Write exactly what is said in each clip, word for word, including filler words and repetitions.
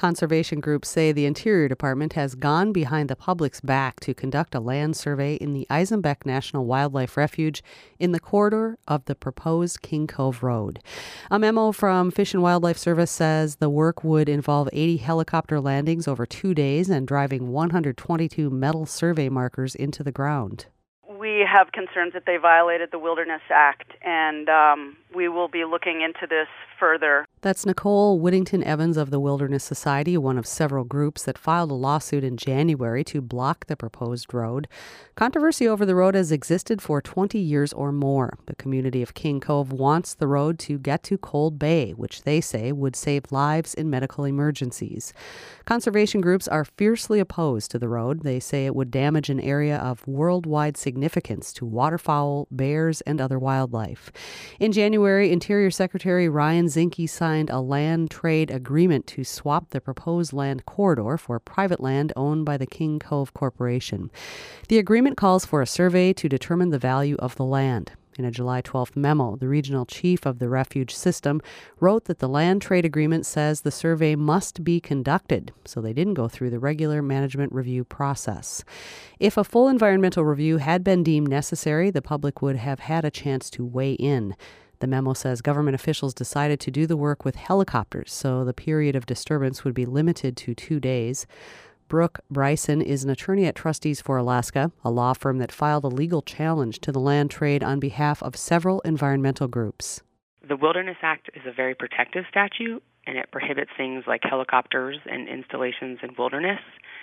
Conservation groups say the Interior Department has gone behind the public's back to conduct a land survey in the Eisenbeck National Wildlife Refuge in the corridor of the proposed King Cove Road. A memo from Fish and Wildlife Service says the work would involve eighty helicopter landings over two days and driving one hundred twenty-two metal survey markers into the ground. We have concerns that they violated the Wilderness Act, and um, we will be looking into this further. That's Nicole Whittington Evans of the Wilderness Society, one of several groups that filed a lawsuit in January to block the proposed road. Controversy over the road has existed for twenty years or more. The community of King Cove wants the road to get to Cold Bay, which they say would save lives in medical emergencies. Conservation groups are fiercely opposed to the road. They say it would damage an area of worldwide significance to waterfowl, bears, and other wildlife. In January, Interior Secretary Ryan Zinke signed a land trade agreement to swap the proposed land corridor for private land owned by the King Cove Corporation. The agreement calls for a survey to determine the value of the land. In a July twelfth memo, the regional chief of the refuge system wrote that the land trade agreement says the survey must be conducted, so they didn't go through the regular management review process. If a full environmental review had been deemed necessary, the public would have had a chance to weigh in. The memo says government officials decided to do the work with helicopters, so the period of disturbance would be limited to two days. Brooke Bryson is an attorney at Trustees for Alaska, a law firm that filed a legal challenge to the land trade on behalf of several environmental groups. The Wilderness Act is a very protective statute, and it prohibits things like helicopters and installations in wilderness,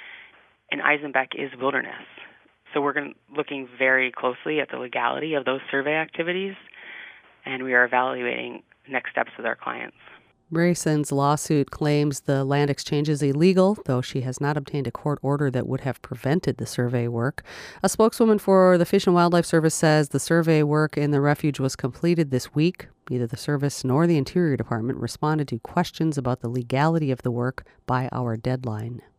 and Eisenbeck is wilderness. So we're going, looking very closely at the legality of those survey activities, and we are evaluating next steps with our clients. Brayson's lawsuit claims the land exchange is illegal, though she has not obtained a court order that would have prevented the survey work. A spokeswoman for the Fish and Wildlife Service says the survey work in the refuge was completed this week. Neither the service nor the Interior Department responded to questions about the legality of the work by our deadline.